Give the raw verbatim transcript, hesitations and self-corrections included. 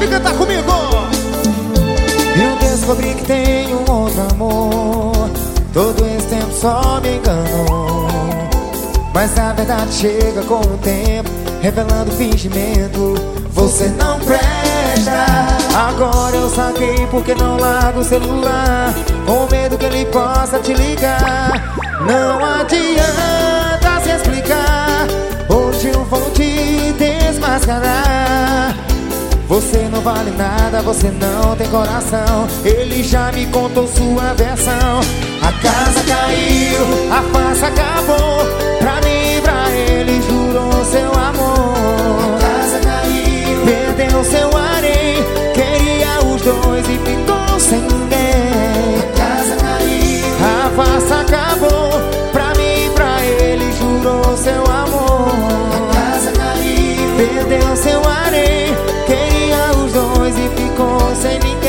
Vem cantar comigo. Eu descobri que tenho um outro amor. Todo esse tempo só me enganou, mas a verdade chega com o tempo, revelando fingimento. Você não presta. Agora eu saquei porque não largo o celular, com medo que ele possa te ligar. Não adianta se explicar, hoje eu vou te desmascarar. Você não vale nada, você não tem coração. Ele já me contou sua versão. A casa caiu, a farsa acabou. Pra mim e pra ele jurou seu amor. A casa caiu, perdeu seu harém, queria os dois e ficou sem ninguém. A casa caiu, a farsa acabou. Pra mim e pra ele jurou seu amor. A casa caiu, perdeu seu harém, queria os dois e ficou sem ninguém.